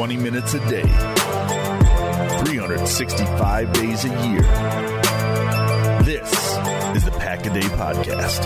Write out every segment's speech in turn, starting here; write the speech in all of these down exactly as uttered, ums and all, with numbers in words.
twenty minutes a day, three hundred sixty-five days a year. This is the Pack a Day Podcast.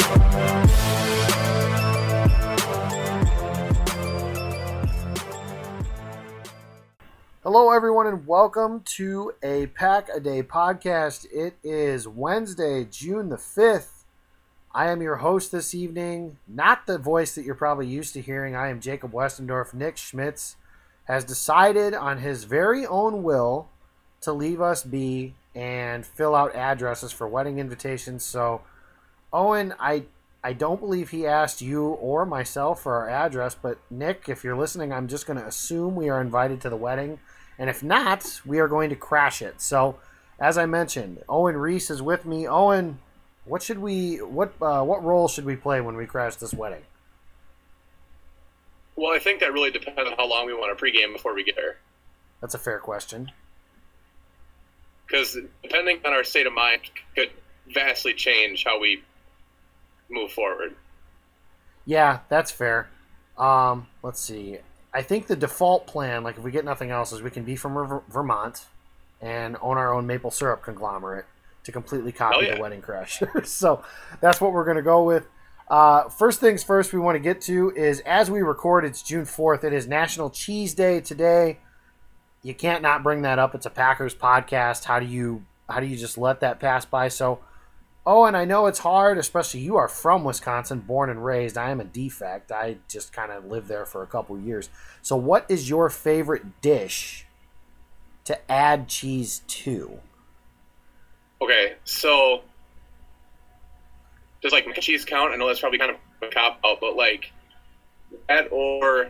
Hello, everyone, and welcome to a Pack a Day Podcast. It is Wednesday, June the fifth. I am your host this evening. Not the voice that you're probably used to hearing. I am Jacob Westendorf. Nick Schmitz has decided on his very own will to leave us be and fill out addresses for wedding invitations. So, Owen, I I don't believe he asked you or myself for our address, but Nick, if you're listening, I'm just going to assume we are invited to the wedding. And if not, we are going to crash it. So, as I mentioned, Owen Reese is with me. Owen, what should we what uh, what role should we play when we crash this wedding? Well, I think that really depends on how long we want to pregame before we get there. That's a fair question. Because depending on our state of mind could vastly change how we move forward. Yeah, that's fair. Um, let's see. I think the default plan, like if we get nothing else, is we can be from Ver- Vermont and own our own maple syrup conglomerate to completely copy oh, yeah. the Wedding Crashers. So that's what we're going to go with. Uh, first things first we want to get to is, as we record, it's June fourth. It is National Cheese Day today. You can't not bring that up. It's a Packers podcast. How do you how do you just let that pass by? So, oh, and I know it's hard, especially you are from Wisconsin, born and raised. I am a defect. I just kind of lived there for a couple years. So what is your favorite dish to add cheese to? Okay, so does like mac and cheese count? I know that's probably kind of a cop out, but like that or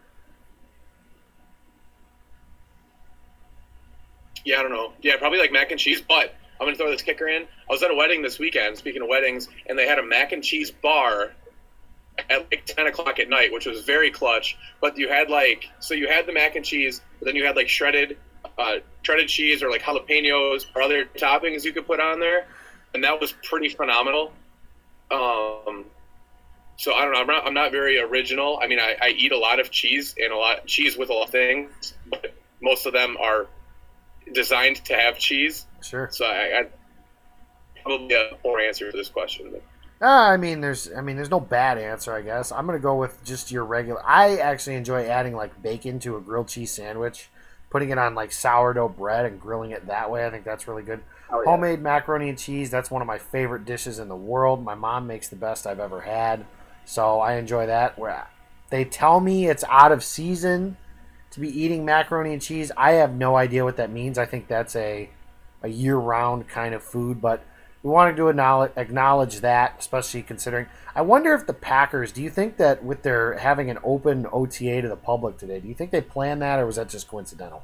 yeah, I don't know. Yeah, probably like mac and cheese. But I'm gonna throw this kicker in. I was at a wedding this weekend. Speaking of weddings, and they had a mac and cheese bar at like ten o'clock at night, which was very clutch. But you had like so you had the mac and cheese, but then you had like shredded. Uh, shredded cheese or like jalapenos or other toppings you could put on there, and that was pretty phenomenal. Um, so I don't know. I'm not. I'm not very original. I mean, I, I eat a lot of cheese and a lot cheese with a lot of things, but most of them are designed to have cheese. Sure. So I, I probably a poor answer to this question. But. Uh, I mean, there's. I mean, there's no bad answer. I guess I'm gonna go with just your regular. I actually enjoy adding like bacon to a grilled cheese sandwich. Putting it on like sourdough bread and grilling it that way, I think that's really good. Oh, yeah. Homemade macaroni and cheese, that's one of my favorite dishes in the world. My mom makes the best I've ever had, so I enjoy that. Where they tell me it's out of season to be eating macaroni and cheese, I have no idea what that means. I think that's a a year-round kind of food, but we wanted to acknowledge, acknowledge that, especially considering. I wonder if the Packers, do you think that with their having an open O T A to the public today, do you think they planned that, or was that just coincidental?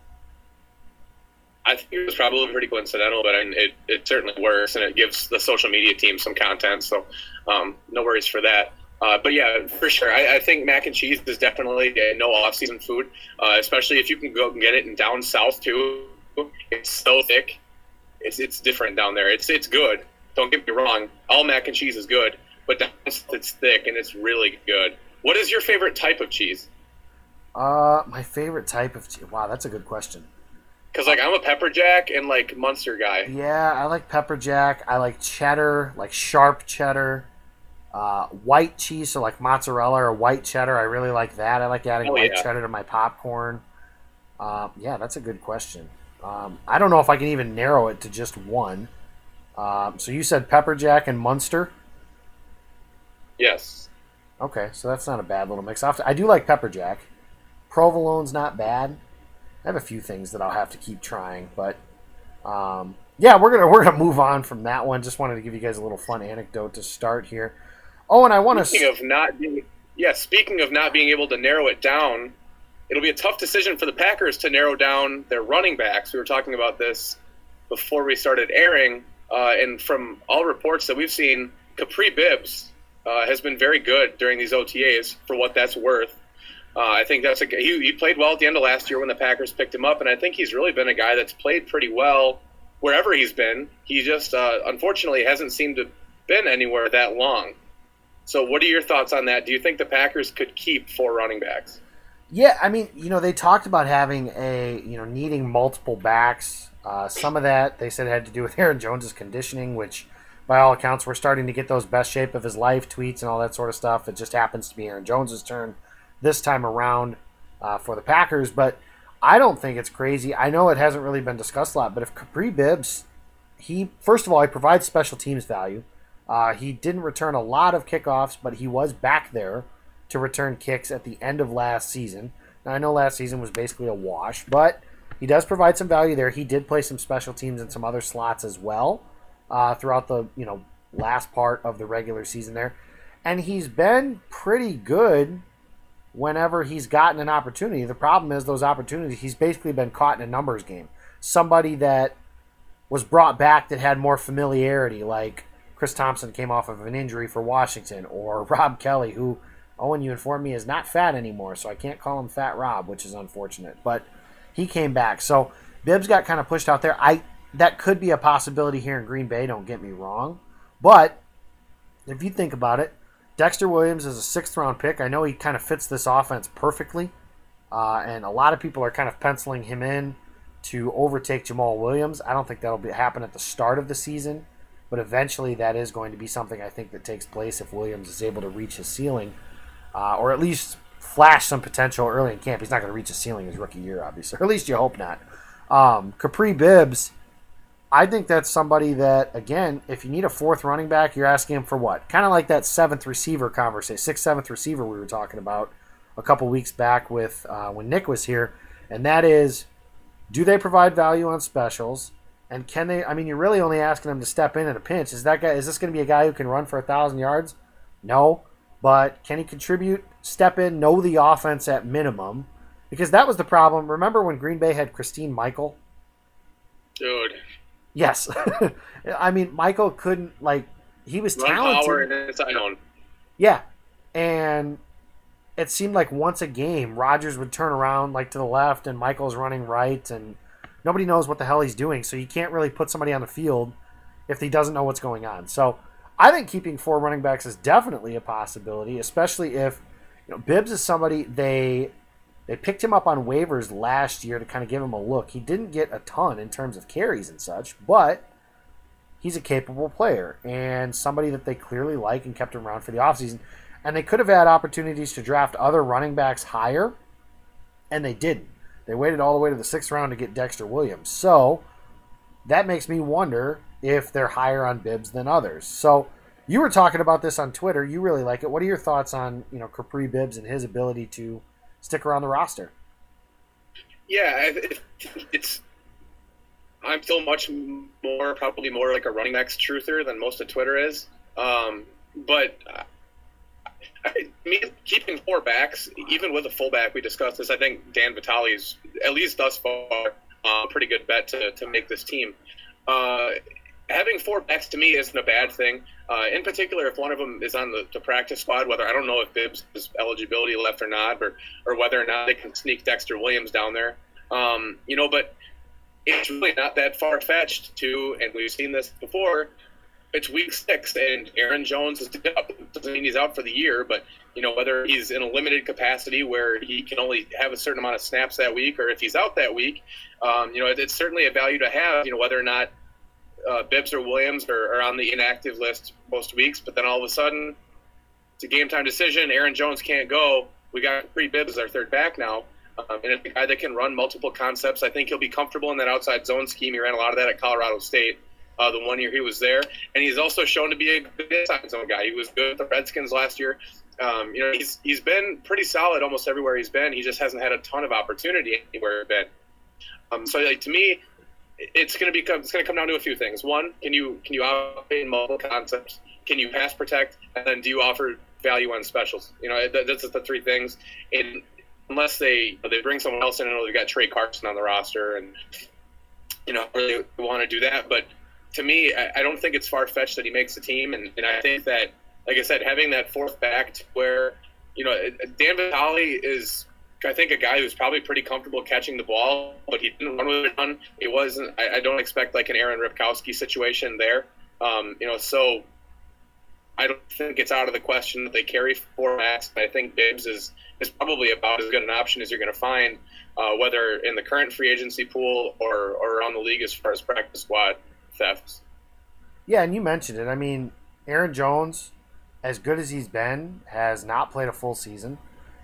I think it was probably pretty coincidental, but it, it certainly works, and it gives the social media team some content, so um, no worries for that. Uh, but yeah, for sure, I, I think mac and cheese is definitely a no off-season food, uh, especially if you can go and get it in down south too. It's so thick. It's it's different down there. It's it's good. Don't get me wrong. All mac and cheese is good, but down south it's thick and it's really good. What is your favorite type of cheese? Uh, my favorite type of cheese. Wow, that's a good question. Because, like, I'm a pepper jack and, like, Munster guy. Yeah, I like pepper jack. I like cheddar, like sharp cheddar. Uh, white cheese, so like mozzarella or white cheddar. I really like that. I like adding oh, white yeah. cheddar to my popcorn. Uh, yeah, that's a good question. Um, I don't know if I can even narrow it to just one. Um, so you said pepper jack and Munster? Yes. Okay, so that's not a bad little mix. I do like pepper jack. Provolone's not bad. I have a few things that I'll have to keep trying, but um, yeah, we're gonna we're gonna move on from that one. Just wanted to give you guys a little fun anecdote to start here. Oh, and I want to speaking of not being yeah, speaking of not being able to narrow it down, it'll be a tough decision for the Packers to narrow down their running backs. We were talking about this before we started airing, uh, and from all reports that we've seen, Capri Bibbs uh, has been very good during these O T As for what that's worth. Uh, I think that's a he, he played well at the end of last year when the Packers picked him up, and I think he's really been a guy that's played pretty well wherever he's been. He just uh, unfortunately hasn't seemed to been anywhere that long. So what are your thoughts on that? Do you think the Packers could keep four running backs? Yeah, I mean, you know, they talked about having a, you know, needing multiple backs. Uh, some of that, they said, had to do with Aaron Jones' conditioning, which, by all accounts, we're starting to get those best shape of his life tweets and all that sort of stuff. It just happens to be Aaron Jones' turn this time around uh, for the Packers. But I don't think it's crazy. I know it hasn't really been discussed a lot, but if Kapri Bibbs, he, first of all, he provides special teams value. Uh, he didn't return a lot of kickoffs, but he was back there to return kicks at the end of last season. Now, I know last season was basically a wash, but he does provide some value there. He did play some special teams in some other slots as well uh, throughout the you know last part of the regular season there. And he's been pretty good whenever he's gotten an opportunity. The problem is those opportunities, he's basically been caught in a numbers game. Somebody that was brought back that had more familiarity, like Chris Thompson came off of an injury for Washington, or Rob Kelly, who, Owen, you informed me, is not fat anymore, so I can't call him Fat Rob, which is unfortunate. But he came back. So Bibbs got kind of pushed out there. I That could be a possibility here in Green Bay, don't get me wrong. But if you think about it, Dexter Williams is a sixth-round pick. I know he kind of fits this offense perfectly, uh, and a lot of people are kind of penciling him in to overtake Jamal Williams. I don't think that'll be, happen at the start of the season, but eventually that is going to be something I think that takes place if Williams is able to reach his ceiling. Uh, or at least flash some potential early in camp. He's not going to reach his ceiling his rookie year, obviously. Or at least you hope not. Um, Kapri Bibbs, I think that's somebody that, again, if you need a fourth running back, you're asking him for what? Kind of like that seventh receiver conversation, sixth, seventh receiver we were talking about a couple weeks back with uh, when Nick was here. And that is, do they provide value on specials? And can they, I mean, you're really only asking them to step in at a pinch. Is that guy, is this going to be a guy who can run for one thousand yards? No. But can he contribute, step in, know the offense at minimum? Because that was the problem. Remember when Green Bay had Christine Michael? Dude. Yes. I mean, Michael couldn't, like, he was Run talented. Power and it's unknown. Yeah. And it seemed like once a game, Rodgers would turn around, like, to the left, and Michael's running right, and nobody knows what the hell he's doing. So you can't really put somebody on the field if he doesn't know what's going on. So I think keeping four running backs is definitely a possibility, especially if, you know, Bibbs is somebody they they picked him up on waivers last year to kind of give him a look. He didn't get a ton in terms of carries and such, but he's a capable player and somebody that they clearly like and kept him around for the offseason. And they could have had opportunities to draft other running backs higher, and they didn't. They waited all the way to the sixth round to get Dexter Williams. So that makes me wonder if they're higher on Bibbs than others. So you were talking about this on Twitter. You really like it. What are your thoughts on, you know, Kapri Bibbs and his ability to stick around the roster? Yeah, it's. I'm still much more, probably more like a running backs truther than most of Twitter is. Um, but I mean, keeping four backs, even with a fullback, we discussed this. I think Dan Vitale's, at least thus far, a uh, pretty good bet to to make this team. Uh, having four backs to me isn't a bad thing. Uh, in particular, if one of them is on the, the practice squad, whether I don't know if Bibbs has eligibility left or not, or or whether or not they can sneak Dexter Williams down there. Um, you know, but it's really not that far fetched to, and we've seen this before. It's week six, and Aaron Jones is up. Doesn't mean he's out for the year, but you know, whether he's in a limited capacity where he can only have a certain amount of snaps that week, or if he's out that week, um, you know, it, it's certainly a value to have. You know, whether or not uh, Bibbs or Williams are, are on the inactive list most weeks, but then all of a sudden, it's a game time decision. Aaron Jones can't go. We got Kapri Bibbs as our third back now, um, and it's a guy that can run multiple concepts. I think he'll be comfortable in that outside zone scheme. He ran a lot of that at Colorado State. Uh, the one year he was there, and he's also shown to be a good inside zone guy. He was good with the Redskins last year. Um, you know, he's he's been pretty solid almost everywhere he's been. He just hasn't had a ton of opportunity anywhere he's been. Um, so, like, to me, it's going to become it's going to come down to a few things. One, can you can you operate in multiple concepts? Can you pass protect? And then, do you offer value on specials? You know, that, that's the three things. And unless they they bring someone else in, I know they've got Trey Carson on the roster, and you know, really want to do that, but to me, I don't think it's far-fetched that he makes the team, and, and I think that, like I said, having that fourth back to where, you know, Dan Vitale is, I think, a guy who's probably pretty comfortable catching the ball, but he didn't run with it on. It wasn't, I, I don't expect like an Aaron Ripkowski situation there. Um, you know, so I don't think it's out of the question that they carry four max. I think Bibbs is, is probably about as good an option as you're going to find, uh, whether in the current free agency pool or, or around the league as far as practice squad thefts. Yeah, and you mentioned it. I mean, Aaron Jones, as good as he's been, has not played a full season.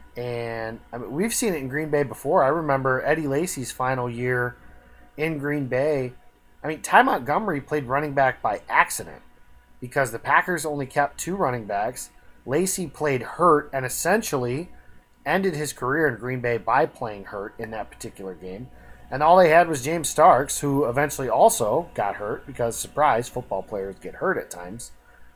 And I mean, we've seen it in Green Bay before. I remember Eddie Lacy's final year in Green Bay. I mean, Ty Montgomery played running back by accident because the Packers only kept two running backs. Lacy played hurt and essentially ended his career in Green Bay by playing hurt in that particular game. And all they had was James Starks, who eventually also got hurt because, surprise, football players get hurt at times.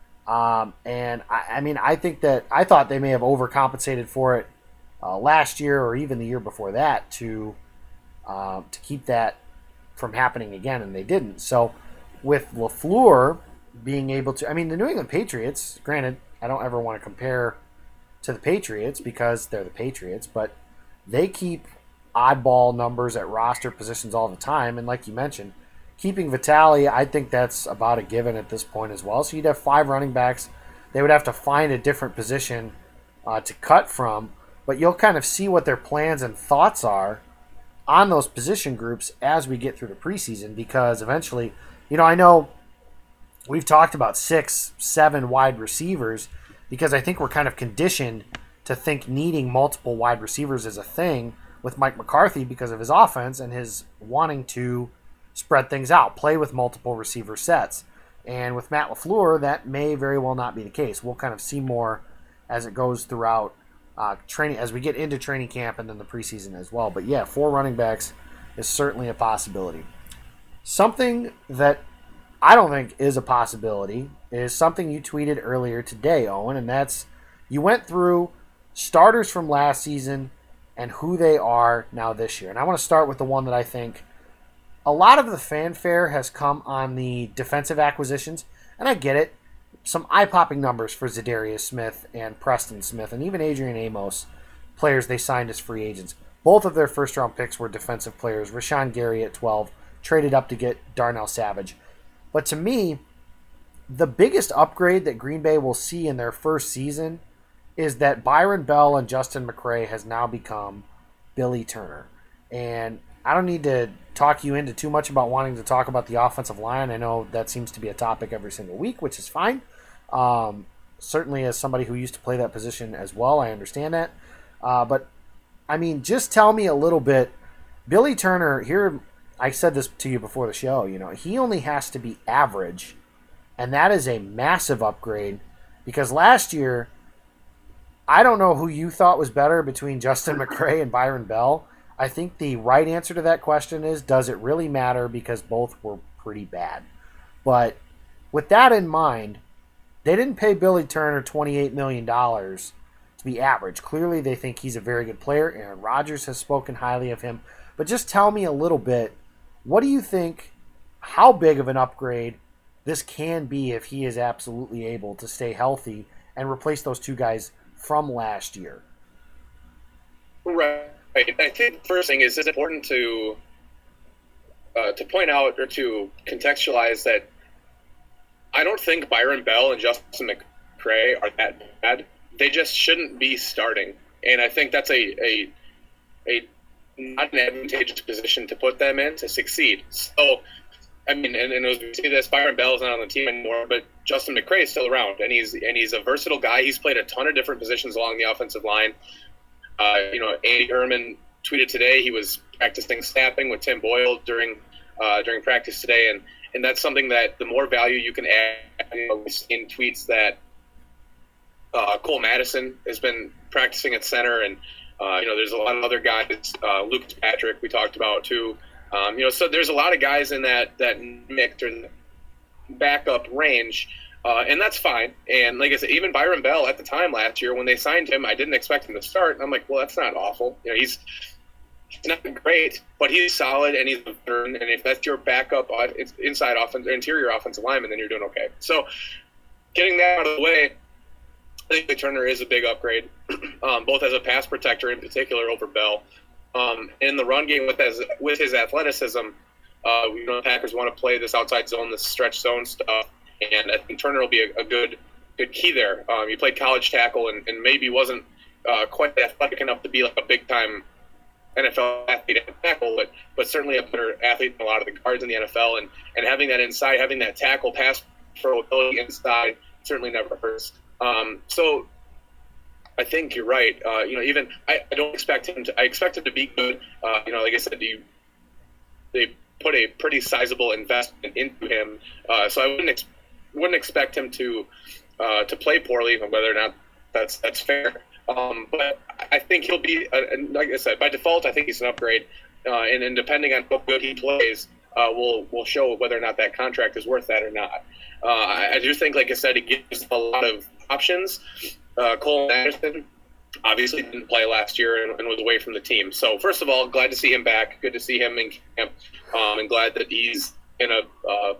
Um, and, I, I mean, I think that I thought they may have overcompensated for it uh, last year or even the year before that to uh, to keep that from happening again, and they didn't. So with LaFleur being able to, I mean, the New England Patriots, granted, I don't ever want to compare to the Patriots because they're the Patriots, but they keep oddball numbers at roster positions all the time. And like you mentioned, keeping Vitale, I think that's about a given at this point as well. So you'd have five running backs. They would have to find a different position uh, to cut from, but you'll kind of see what their plans and thoughts are on those position groups as we get through the preseason, because eventually, you know, I know we've talked about six, seven wide receivers because I think we're kind of conditioned to think needing multiple wide receivers is a thing with Mike McCarthy because of his offense and his wanting to spread things out, play with multiple receiver sets. And with Matt LaFleur, that may very well not be the case. We'll kind of see more as it goes throughout uh, training, as we get into training camp and then the preseason as well. But yeah, four running backs is certainly a possibility. Something that I don't think is a possibility is something you tweeted earlier today, Owen, and that's you went through starters from last season and who they are now this year. And I want to start with the one that I think a lot of the fanfare has come on the defensive acquisitions, and I get it. Some eye-popping numbers for Zadarius Smith and Preston Smith and even Adrian Amos, players they signed as free agents. Both of their first-round picks were defensive players. Rashawn Gary at twelve, traded up to get Darnell Savage. But to me, the biggest upgrade that Green Bay will see in their first season is that Byron Bell and Justin McCray has now become Billy Turner. And I don't need to talk you into too much about wanting to talk about the offensive line. I know that seems to be a topic every single week, which is fine. Um, certainly as somebody who used to play that position as well, I understand that. Uh, but, I mean, just tell me a little bit. Billy Turner, here, I said this to you before the show, you know, he only has to be average, and that is a massive upgrade because last year, I don't know who you thought was better between Justin McCray and Byron Bell. I think the right answer to that question is, does it really matter, because both were pretty bad. But with that in mind, they didn't pay Billy Turner twenty-eight million dollars to be average. Clearly they think he's a very good player. Aaron Rodgers has spoken highly of him. But just tell me a little bit, what do you think, how big of an upgrade this can be if he is absolutely able to stay healthy and replace those two guys from last year? Right. I think the first thing is it's important to uh, to point out or to contextualize that I don't think Byron Bell and Justin McCray are that bad. They just shouldn't be starting, and I think that's a a, a not an advantageous position to put them in to succeed. So, I mean, and, and as we see this, Byron Bell is not on the team anymore, but Justin McCray is still around, and he's and he's a versatile guy. He's played a ton of different positions along the offensive line. Uh, you know, Andy Herman tweeted today he was practicing snapping with Tim Boyle during uh, during practice today, and, and that's something that the more value you can add. You know, we've seen tweets that uh, Cole Madison has been practicing at center, and uh, you know, there's a lot of other guys. Uh, Lucas Patrick we talked about too. Um, you know, so there's a lot of guys in that that mix or backup range. Uh, and that's fine. And like I said, even Byron Bell at the time last year when they signed him, I didn't expect him to start. And I'm like, well, that's not awful. You know, he's, he's not great, but he's solid and he's a veteran. And if that's your backup it's inside offense, interior offensive lineman, then you're doing okay. So getting that out of the way, I think Turner is a big upgrade, um, both as a pass protector in particular over Bell. Um, in the run game with his, with his athleticism, uh, we know the Packers want to play this outside zone, this stretch zone stuff. And I think Turner will be a, a good good key there. Um, he played college tackle and, and maybe wasn't uh, quite athletic enough to be like a big time N F L athlete at tackle, but but certainly a better athlete than a lot of the guards in the N F L. And, and having that inside, having that tackle pass pro ability inside certainly never hurts. Um, so I think you're right. Uh, you know, even I, I don't expect him to. I expect him to be good. Uh, you know, like I said, you, they put a pretty sizable investment into him, uh, so I wouldn't ex- wouldn't expect him to uh, to play poorly, whether or not that's that's fair. Um, but I think he'll be, uh, like I said, by default, I think he's an upgrade. Uh, and, and depending on how good he plays, uh, we'll we'll show whether or not that contract is worth that or not. Uh, I, I do think, like I said, it gives a lot of options. Uh, Cole Madison obviously didn't play last year and, and was away from the team. So first of all, glad to see him back. Good to see him in camp, um, and glad that he's in a uh,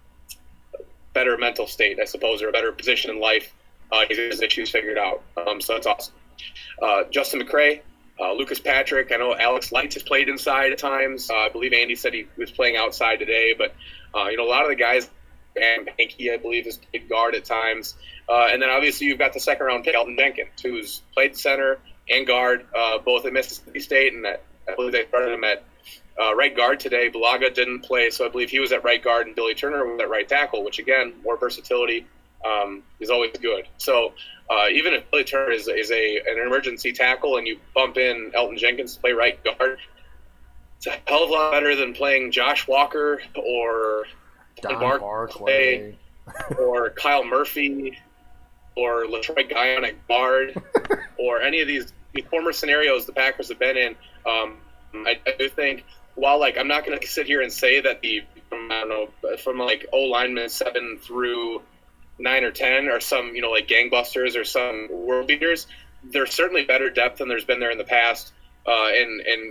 better mental state, I suppose, or a better position in life. Uh, he's his issues figured out, um, so that's awesome. Uh, Justin McCray, uh, Lucas Patrick. I know Alex Lights has played inside at times. Uh, I believe Andy said he was playing outside today, but uh, you know, a lot of the guys, and Hanky, I believe, has played guard at times. Uh, and then obviously you've got the second round pick, Elton Jenkins, who's played center and guard uh, both at Mississippi State, and that, I believe they started him at uh, right guard today. Balaga didn't play, so I believe he was at right guard, and Billy Turner was at right tackle, which again, more versatility. Um, is always good. So uh, even if Billy Turner is, is a an emergency tackle and you bump in Elton Jenkins to play right guard, it's a hell of a lot better than playing Josh Walker or Don Mark Barclay or Kyle Murphy or LaTroy Guion at guard or any of these, these former scenarios the Packers have been in. Um, I, I do think, while like I'm not going to sit here and say that the from, I don't know from like O lineman seven through nine or ten or some, you know, like gangbusters or some world beaters, there's certainly better depth than there's been there in the past. Uh, and, and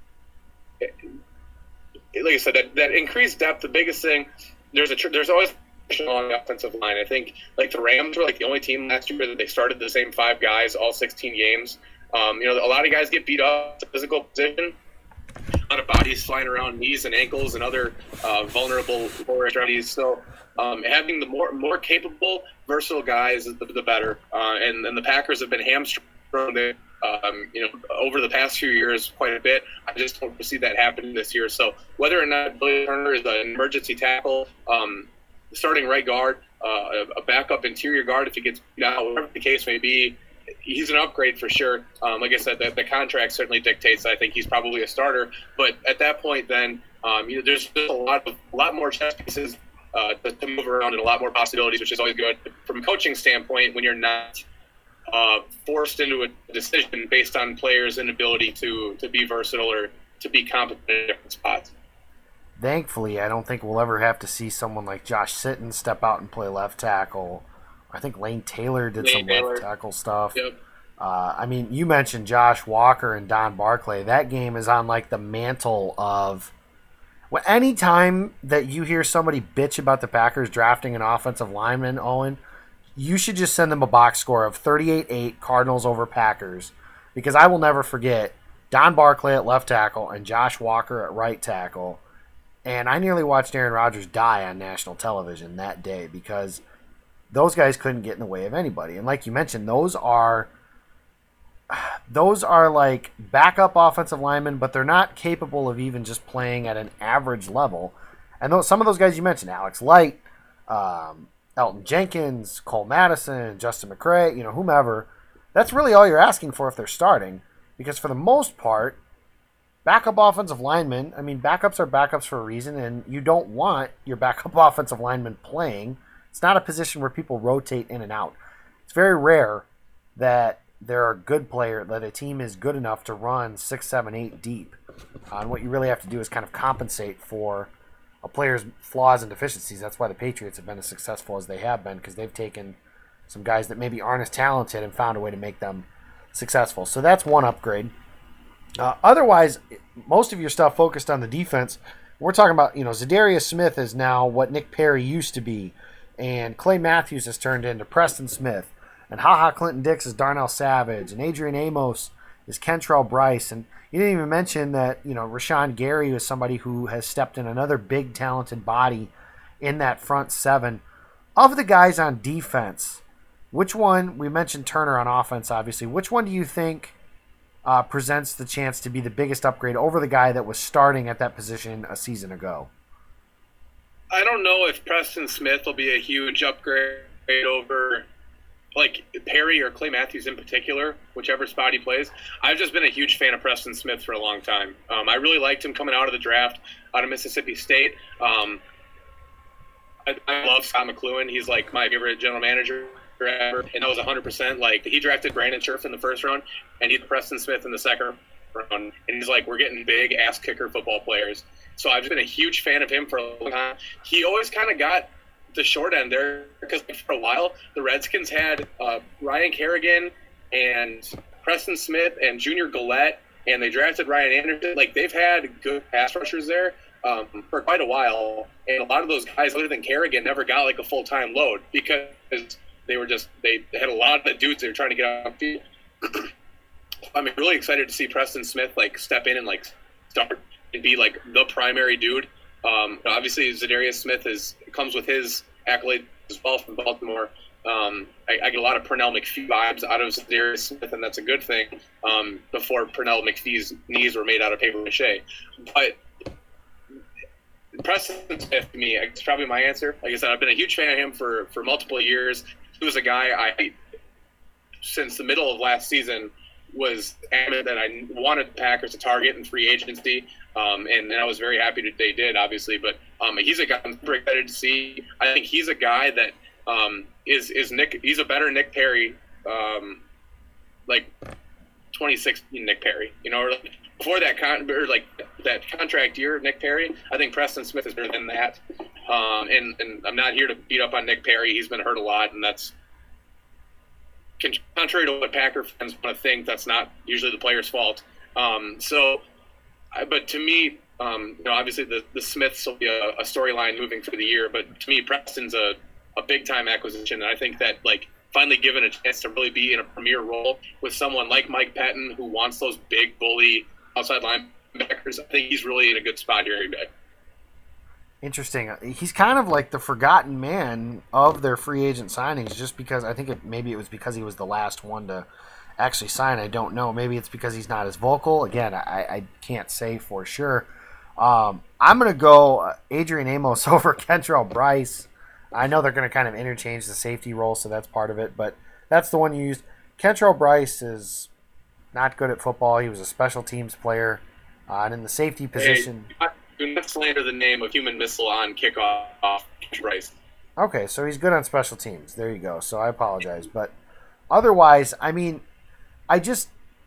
like I said, that, that increased depth, the biggest thing, there's a, there's always on the offensive line. I think like the Rams were like the only team last year that they started the same five guys all sixteen games. Um, you know, a lot of guys get beat up to physical position. A lot of bodies flying around knees and ankles and other uh, vulnerable lower extremities. So um, having the more more capable, versatile guys, the, the better. Uh, and, and the Packers have been hamstrung, um, you know, over the past few years quite a bit. I just don't see that happening this year. So whether or not Billy Turner is an emergency tackle, um, starting right guard, uh, a backup interior guard if he gets beat out, whatever the case may be, he's an upgrade for sure. Um, like I said, the, the contract certainly dictates. I think he's probably a starter, but at that point, then um, you know, there's just a lot of a lot more chess pieces uh, to, to move around and a lot more possibilities, which is always good from a coaching standpoint when you're not uh, forced into a decision based on players' inability to to be versatile or to be competent in different spots. Thankfully, I don't think we'll ever have to see someone like Josh Sitton step out and play left tackle. I think Lane Taylor did Lane some Taylor. left tackle stuff. Yep. Uh, I mean, you mentioned Josh Walker and Don Barclay. That game is on like the mantle of well, any time that you hear somebody bitch about the Packers drafting an offensive lineman, Owen, you should just send them a box score of thirty-eight eight Cardinals over Packers, because I will never forget Don Barclay at left tackle and Josh Walker at right tackle. And I nearly watched Aaron Rodgers die on national television that day because those guys couldn't get in the way of anybody. And like you mentioned, those are those are like backup offensive linemen, but they're not capable of even just playing at an average level. And those, some of those guys you mentioned, Alex Light, um, Elton Jenkins, Cole Madison, Justin McCray, you know, whomever, that's really all you're asking for if they're starting. Because for the most part, backup offensive linemen, I mean, backups are backups for a reason, and you don't want your backup offensive lineman playing. It's not a position where people rotate in and out. It's very rare that there are good players, that a team is good enough to run six, seven, eight deep. Uh, and what you really have to do is kind of compensate for a player's flaws and deficiencies. That's why the Patriots have been as successful as they have been, because they've taken some guys that maybe aren't as talented and found a way to make them successful. So that's one upgrade. Uh, otherwise, most of your stuff focused on the defense. We're talking about, you know, Zadarius Smith is now what Nick Perry used to be, and Clay Matthews has turned into Preston Smith, and Ha Ha Clinton Dix is Darnell Savage, and Adrian Amos is Kentrell Bryce, and you didn't even mention that, you know, Rashawn Gary is somebody who has stepped in another big talented body in that front seven. Of the guys on defense, Which one, we mentioned Turner on offense, obviously. Which one do you think uh, presents the chance to be the biggest upgrade over the guy that was starting at that position a season ago? I don't know if Preston Smith will be a huge upgrade over like Perry or Clay Matthews in particular, whichever spot he plays. I've just been a huge fan of Preston Smith for a long time. Um, I really liked him coming out of the draft out of Mississippi State. Um, I, I love Scott McCloughan. He's like my favorite general manager ever, and that was one hundred percent. Like, he drafted Brandon Scherf in the first round, and he's Preston Smith in the second round. And he's like, we're getting big ass kicker football players. So I've been a huge fan of him for a long time. He always kind of got the short end there because for a while the Redskins had uh, Ryan Kerrigan and Preston Smith and Junior Gillette, and they drafted Ryan Anderson. Like, they've had good pass rushers there um, for quite a while, and a lot of those guys other than Kerrigan never got like a full-time load because they were just they had a lot of dudes they were trying to get on the field. I'm really excited to see Preston Smith like step in and like start and be like the primary dude. Um, obviously, Zadarius Smith is comes with his accolades as well from Baltimore. Um, I, I get a lot of Pernell McPhee vibes out of Zadarius Smith, and that's a good thing. Um, before Pernell McPhee's knees were made out of paper mache, but Preston Smith to me is probably my answer. Like I said, I've been a huge fan of him for for multiple years. He was a guy I, since the middle of last season, was adamant that I wanted the Packers to target in free agency, um, and, and I was very happy that they did, obviously. But um, he's a guy I'm super excited to see. I think he's a guy that um, is is Nick. He's a better Nick Perry, um, like twenty sixteen Nick Perry. You know, or like before that con or like that contract year of Nick Perry. I think Preston Smith is better than that. Um, and and I'm not here to beat up on Nick Perry. He's been hurt a lot, and that's contrary to what Packer fans want to think. That's not usually the player's fault. Um, so, but to me, um, you know, obviously the, the Smiths will be a, a storyline moving through the year. But to me, Preston's a, a big time acquisition, and I think that like finally given a chance to really be in a premier role with someone like Mike Patton who wants those big bully outside linebackers, I think he's really in a good spot here today. Interesting. He's kind of like the forgotten man of their free agent signings, just because I think it, maybe it was because he was the last one to actually sign. I don't know. Maybe it's because he's not as vocal. Again, I, I can't say for sure. Um, I'm going to go Adrian Amos over Kentrell Bryce. I know they're going to kind of interchange the safety role, so that's part of it, but that's the one you used. Kentrell Bryce is not good at football. He was a special teams player, uh, and in the safety position. Hey, do not slander the name of human missile on kickoff, Bryce. Okay, so he's good on special teams. There you go. So I apologize. But otherwise, I mean, I just...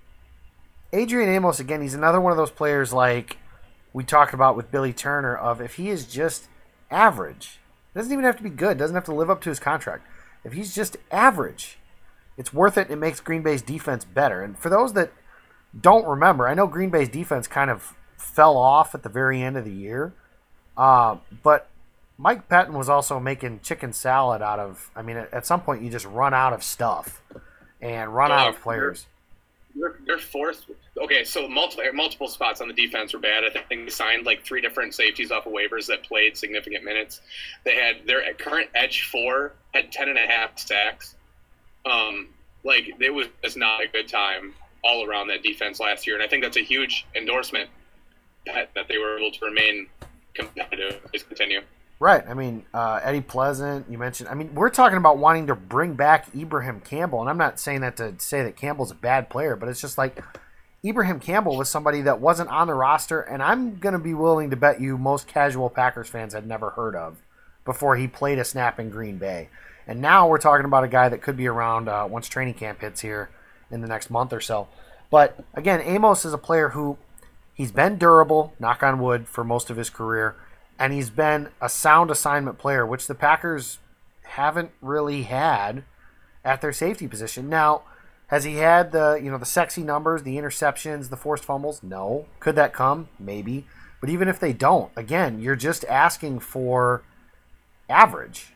Adrian Amos, again, he's another one of those players like we talked about with Billy Turner of if he is just average, doesn't even have to be good, doesn't have to live up to his contract. If he's just average, it's worth it and it makes Green Bay's defense better. And for those that don't remember, I know Green Bay's defense kind of fell off at the very end of the year. Uh, but Mike Patton was also making chicken salad out of, I mean, at, at some point you just run out of stuff and run yeah, out of players. They're, they're forced. Okay, so multiple multiple spots on the defense were bad. I think they signed like three different safeties off of waivers that played significant minutes. They had their current edge four had ten and a half sacks. Um, like, it was just not a good time all around that defense last year. And I think that's a huge endorsement that, that they were able to remain competitive. Please continue. Right. I mean, uh, Eddie Pleasant, you mentioned. I mean, we're talking about wanting to bring back Ibrahim Campbell, and I'm not saying that to say that Campbell's a bad player, but it's just like Ibrahim Campbell was somebody that wasn't on the roster, and I'm going to be willing to bet you most casual Packers fans had never heard of before he played a snap in Green Bay. And now we're talking about a guy that could be around uh, once training camp hits here in the next month or so. But, again, Amos is a player who he's been durable, knock on wood, for most of his career, and he's been a sound assignment player, which the Packers haven't really had at their safety position. Now, has he had the you know the sexy numbers, the interceptions, the forced fumbles? No. Could that come? Maybe. But even if they don't, again, you're just asking for average.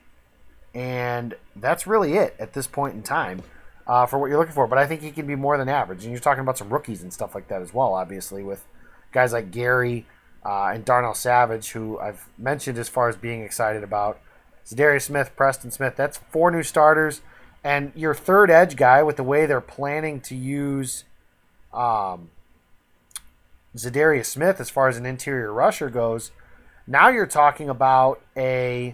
And that's really it at this point in time uh, for what you're looking for. But I think he can be more than average. And you're talking about some rookies and stuff like that as well, obviously, with guys like Gary uh, and Darnell Savage, who I've mentioned as far as being excited about. Zadarius Smith, Preston Smith, that's four new starters. And your third edge guy, with the way they're planning to use um, Zadarius Smith as far as an interior rusher goes, now you're talking about a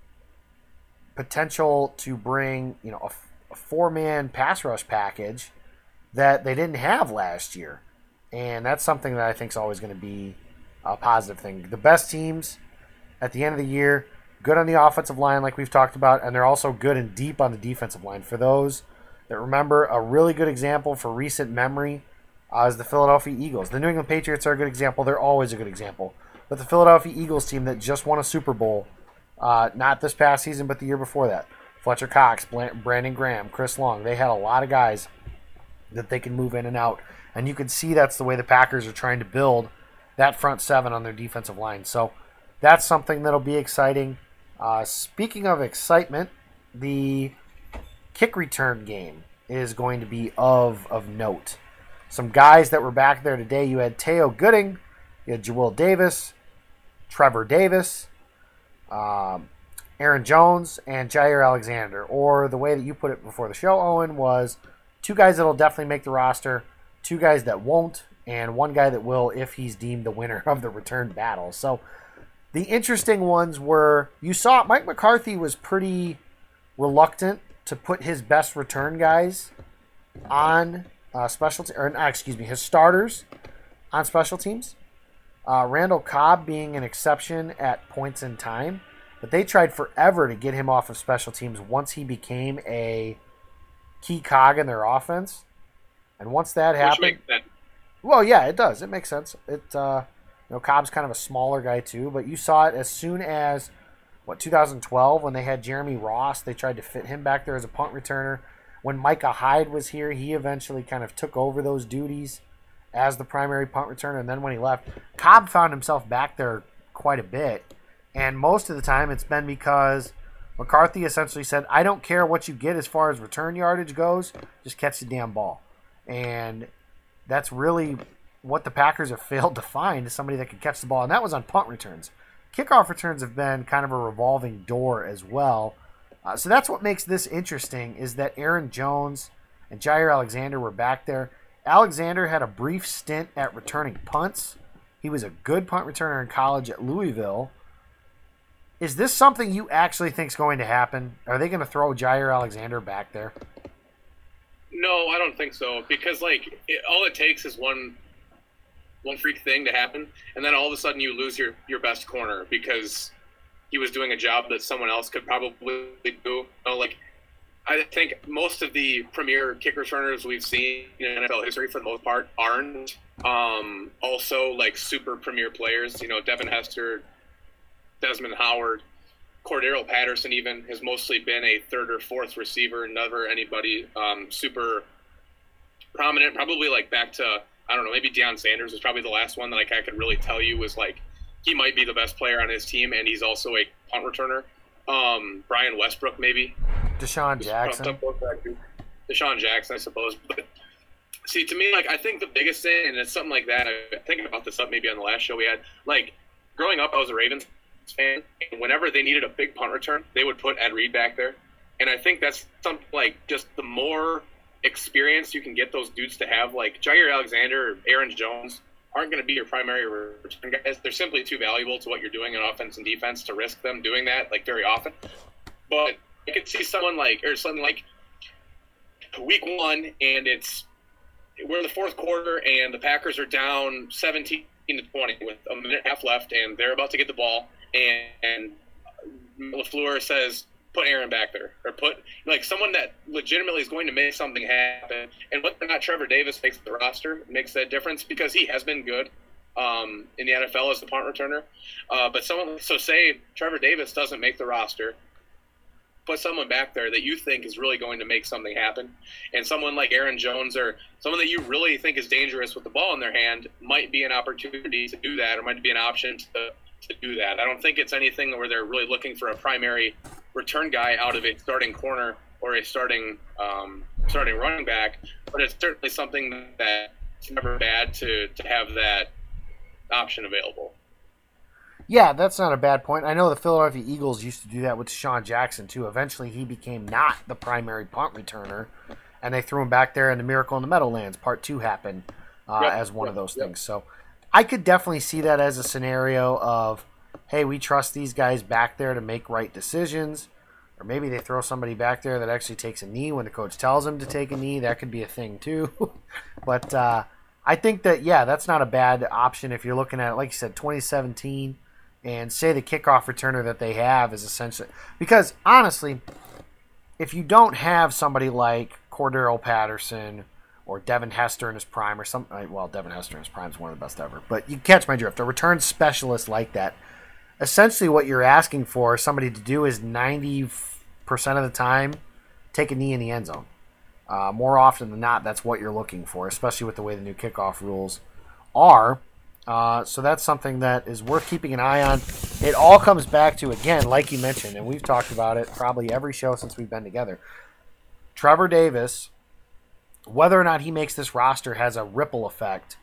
potential to bring, you know, a, a four-man pass rush package that they didn't have last year. And that's something that I think is always going to be a positive thing. The best teams at the end of the year, good on the offensive line like we've talked about, and they're also good and deep on the defensive line. For those that remember, a really good example for recent memory uh, is the Philadelphia Eagles. The New England Patriots are a good example. They're always a good example. But the Philadelphia Eagles team that just won a Super Bowl, uh, not this past season but the year before that, Fletcher Cox, Brandon Graham, Chris Long, they had a lot of guys that they can move in and out. And you can see that's the way the Packers are trying to build that front seven on their defensive line. So that's something that'll be exciting. Uh, speaking of excitement, the kick return game is going to be of, of note. Some guys that were back there today, you had Teo Gooding, you had Joel Davis, Trevor Davis, um, Aaron Jones, and Jair Alexander. Or the way that you put it before the show, Owen, was two guys that will definitely make the roster, two guys that won't, and one guy that will if he's deemed the winner of the return battle. So the interesting ones were, you saw Mike McCarthy was pretty reluctant to put his best return guys on uh, special te- or uh, excuse me, his starters on special teams. Uh, Randall Cobb being an exception at points in time, but they tried forever to get him off of special teams once he became a key cog in their offense. And once that happened, Which makes sense. Well, yeah, it does. It makes sense. It, uh, you know, Cobb's kind of a smaller guy too, but you saw it as soon as what two thousand twelve when they had Jeremy Ross. They tried to fit him back there as a punt returner. When Micah Hyde was here, he eventually kind of took over those duties as the primary punt returner. And then when he left, Cobb found himself back there quite a bit. And most of the time, it's been because McCarthy essentially said, "I don't care what you get as far as return yardage goes, just catch the damn ball." And that's really what the Packers have failed to find, is somebody that can catch the ball. And that was on punt returns. Kickoff returns have been kind of a revolving door as well. Uh, so that's what makes this interesting, is that Aaron Jones and Jair Alexander were back there. Alexander had a brief stint at returning punts. He was a good punt returner in college at Louisville. Is this something you actually think is going to happen? Are they going to throw Jair Alexander back there? No, I don't think so. Because like it, all it takes is one one freak thing to happen, and then all of a sudden you lose your, your best corner because he was doing a job that someone else could probably do. You know, like I think most of the premier kick returners we've seen in N F L history, for the most part, aren't um, also like super premier players. You know, Devin Hester, Desmond Howard, Cordero Patterson even has mostly been a third or fourth receiver, never anybody um, super prominent. Probably like back to, I don't know, maybe Deion Sanders was probably the last one that like I could really tell you was like he might be the best player on his team, and he's also a punt returner. Um, Brian Westbrook maybe. Deshaun Jackson. Deshaun Jackson, I suppose. But see, to me, like I think the biggest thing, and it's something like that. I thinking about this up maybe on the last show we had. Like growing up, I was a Ravens fan, and whenever they needed a big punt return, they would put Ed Reed back there. And I think that's something like just the more experience you can get those dudes to have, like Jair Alexander or Aaron Jones aren't going to be your primary return guys. They're simply too valuable to what you're doing in offense and defense to risk them doing that like very often. But I could see someone like, or something like week one, and it's we're in the fourth quarter, and the Packers are down seventeen to twenty with a minute and a half left, and they're about to get the ball, and, and LaFleur says, put Aaron back there, or put like someone that legitimately is going to make something happen. And whether or not Trevor Davis makes the roster makes that difference, because he has been good um, in the N F L as a punt returner. Uh, but someone, so say Trevor Davis doesn't make the roster, put someone back there that you think is really going to make something happen, and someone like Aaron Jones or someone that you really think is dangerous with the ball in their hand might be an opportunity to do that, or might be an option to, to do that. I don't think it's anything where they're really looking for a primary return guy out of a starting corner or a starting um, starting running back, but it's certainly something that's never bad to, to have that option available. Yeah, that's not a bad point. I know the Philadelphia Eagles used to do that with Deshaun Jackson, too. Eventually, he became not the primary punt returner, and they threw him back there, and the Miracle in the Meadowlands Part two happened uh, yep, as one yep, of those yep. things. So I could definitely see that as a scenario of, hey, we trust these guys back there to make right decisions, or maybe they throw somebody back there that actually takes a knee when the coach tells them to take a knee. That could be a thing, too. But uh, I think that, yeah, that's not a bad option if you're looking at, like you said, twenty seventeen. And say the kickoff returner that they have is essentially... Because, honestly, if you don't have somebody like Cordero Patterson or Devin Hester in his prime or something... Well, Devin Hester in his prime is one of the best ever. But you catch my drift. A return specialist like that. Essentially what you're asking for somebody to do is ninety percent of the time take a knee in the end zone. Uh, more often than not, that's what you're looking for, especially with the way the new kickoff rules are. Uh, so that's something that is worth keeping an eye on. It all comes back to, again, like you mentioned, and we've talked about it probably every show since we've been together. Trevor Davis, whether or not he makes this roster has a ripple effect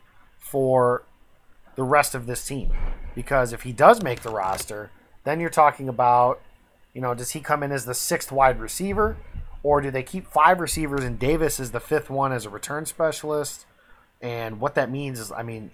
for the rest of this team. Because if he does make the roster, then you're talking about, you know, does he come in as the sixth wide receiver? Or do they keep five receivers and Davis is the fifth one as a return specialist? And what that means is, I mean...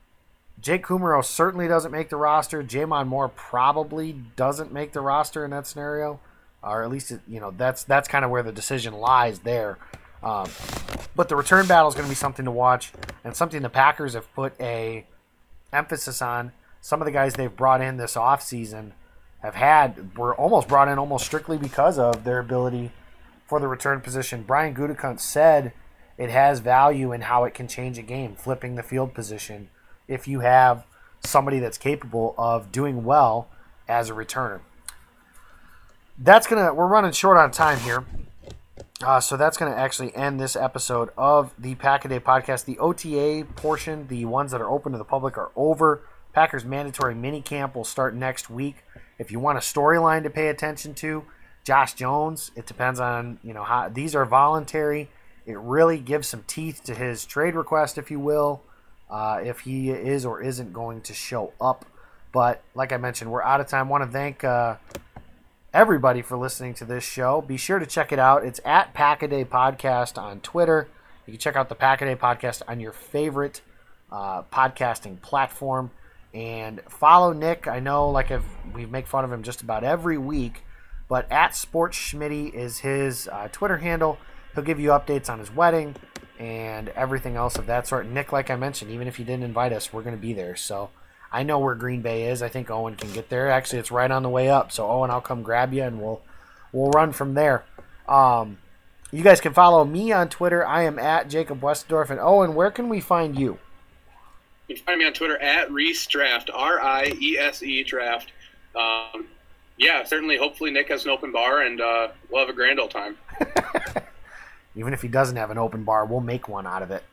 Jake Kumerow certainly doesn't make the roster. Jamon Moore probably doesn't make the roster in that scenario, or at least it, you know that's that's kind of where the decision lies there. Um, but the return battle is going to be something to watch, and something the Packers have put a emphasis on. Some of the guys they've brought in this offseason have had were almost brought in almost strictly because of their ability for the return position. Brian Gutekunst said it has value in how it can change a game, flipping the field position, if you have somebody that's capable of doing well as a returner. That's gonna we're running short on time here. Uh, so that's going to actually end this episode of the Pack-A-Day podcast. The O T A portion, the ones that are open to the public, are over. Packers mandatory minicamp will start next week. If you want a storyline to pay attention to, Josh Jones, it depends on, you know, how these are voluntary. It really gives some teeth to his trade request, if you will. Uh, if he is or isn't going to show up. But like I mentioned, we're out of time. I want to thank uh, everybody for listening to this show. Be sure to check it out. It's at Pack-A-Day Podcast on Twitter. You can check out the Pack-A-Day Podcast on your favorite uh, podcasting platform. And follow Nick. I know like I've, we make fun of him just about every week, but at Sports Schmitty is his uh, Twitter handle. He'll give you updates on his wedding and everything else of that sort. Nick, like I mentioned, even if you didn't invite us, we're going to be there. So I know where Green Bay is. I think Owen can get there. Actually, it's right on the way up. So Owen, I'll come grab you and we'll we'll run from there. Um, you guys can follow me on Twitter. I am at Jacob Westendorf. And Owen, where can we find you? You can find me on Twitter at Reese Draft, R I E S E Draft. Um, yeah, certainly. Hopefully Nick has an open bar and uh, we'll have a grand old time. Even if he doesn't have an open bar, we'll make one out of it.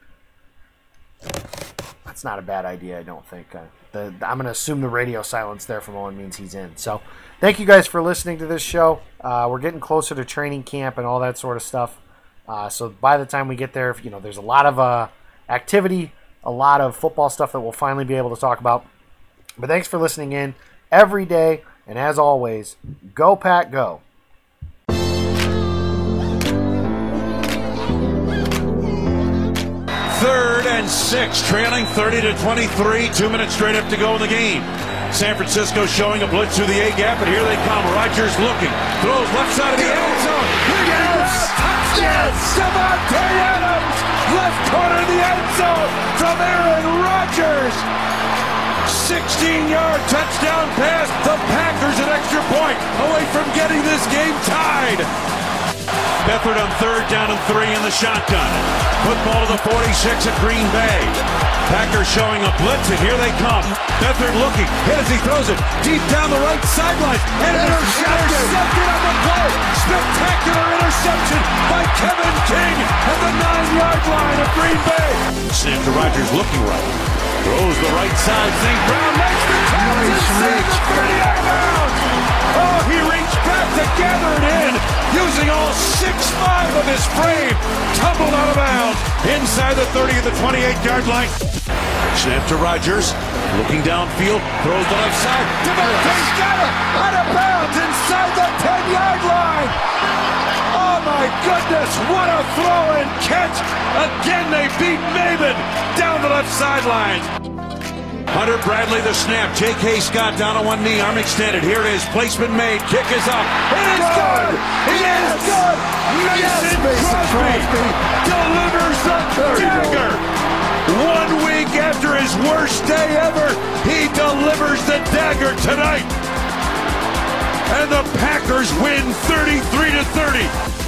That's not a bad idea, I don't think. Uh, the, I'm going to assume the radio silence there from Owen means he's in. So thank you guys for listening to this show. Uh, we're getting closer to training camp and all that sort of stuff. Uh, so by the time we get there, you know, there's a lot of uh, activity, a lot of football stuff that we'll finally be able to talk about. But thanks for listening in every day. And as always, go Pack, go. Third and six, trailing thirty to twenty-three. Two minutes straight up to go in the game. San Francisco showing a blitz through the A-gap, and here they come. Rodgers looking, throws left side of the end zone. Yes! Touchdown! Davante Adams! Left corner of the end zone from Aaron Rodgers! sixteen-yard touchdown pass. The Packers an extra point away from getting this game tied. Beathard on third down and three in the shotgun. Football to the forty-six at Green Bay. Packers showing a blitz, and here they come. Beathard looking, hit as he throws it deep down the right sideline. And intercepted. Intercepted on the play. Spectacular interception by Kevin King at the nine-yard line of Green Bay. Snap to Rodgers looking right. Throws the right side. Saint Brown makes the catch. Nice reach. thirty out of bounds. Oh, he reached back to gather it in, using all six five of his frame. Tumbled out of bounds inside the thirty of the twenty-eight-yard line. Snap to Rodgers. Looking downfield. Throws the left side. Devontae's got it. Out of bounds inside the ten-yard line. Oh, my goodness. What a throw and catch. Again, they beat Maven down the left sideline. Hunter Bradley, the snap. J K. Scott down on one knee, arm extended. Here it is. Placement made. Kick is up. It is good. It is good. Mason Crosby delivers the dagger. One week after his worst day ever, he delivers the dagger tonight. And the Packers win thirty-three to thirty.